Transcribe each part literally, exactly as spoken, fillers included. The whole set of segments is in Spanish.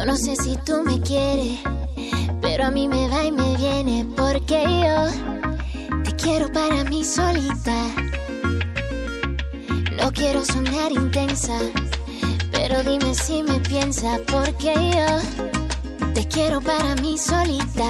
no sé si tú me quieres, pero a mí me va y me viene, porque yo te quiero para mí solita. No quiero sonar intensa, pero dime si me piensas, porque yo te quiero para mí solita.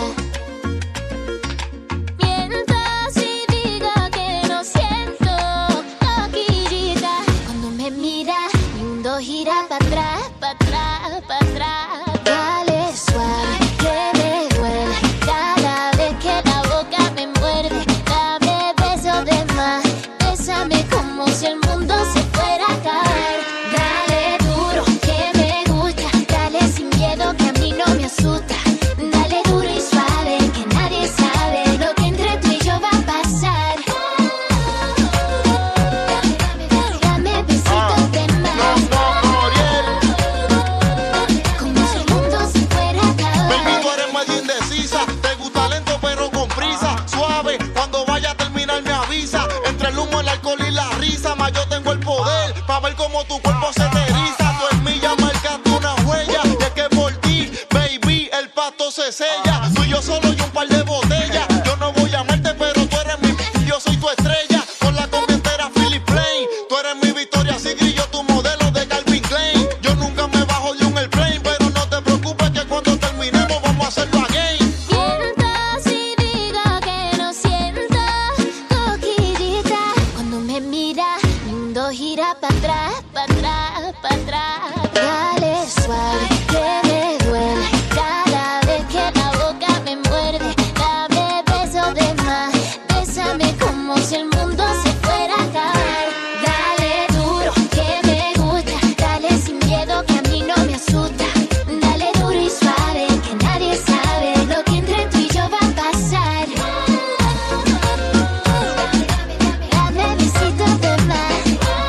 Mientras y diga que no siento loquillita. Cuando me mira, mi mundo gira para atrás, para atrás, para atrás. Dale suave, que me duele cada vez que la boca me muerde. Dame besos de más, bésame como si el mundo se fuera a acabar. Dale duro, que me gusta, dale sin miedo que a mí no me asusta. Dale duro y suave, que nadie sabe lo que entre tú y yo va a pasar. Dame besitos de más, como si el mundo se fuera a acabar. Baby, tú eres medio indecisa, te gusta lento pero con prisa. Suave, cuando vaya a terminar me avisa. Entre el humo, el alcohol y la risa, más yo tengo el poder pa' ver cómo tu cuerpo se te eriza. Tú en mí ya marcaste una huella, y es que por ti, baby, el pasto se sella. Tú y yo solo y un par de botellas. Yo no voy a amarte, pero tú eres mi, yo soy tu estrella. Con la combi entera Philip Plain, tú eres mi Victoria Secret, yo tu modelo de Calvin Klein. Yo nunca me bajo de un airplane, pero no te preocupes que cuando terminemos vamos a hacerlo again. Mientras y diga que no siento coquillita. Cuando me mira, mi mundo gira para atrás, para atrás, para atrás. Dale suave, que me duele cada vez que la boca me muerde. Dame besos de más, bésame como si el mundo se fuera a acabar. Dale duro, que me gusta, dale sin miedo que a mí no me asusta. Dale duro y suave, que nadie sabe lo que entre tú y yo va a pasar. Dame besitos de más,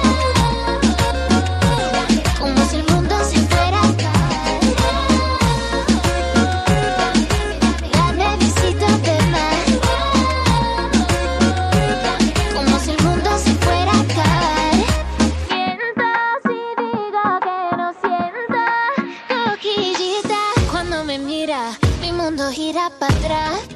como si el mundo se fuera a acabar. Dame besitos de más, como si el mundo se fuera a acabar. Mientras y diga que no sienta coquillita. Cuando me mira, mi mundo gira para atrás,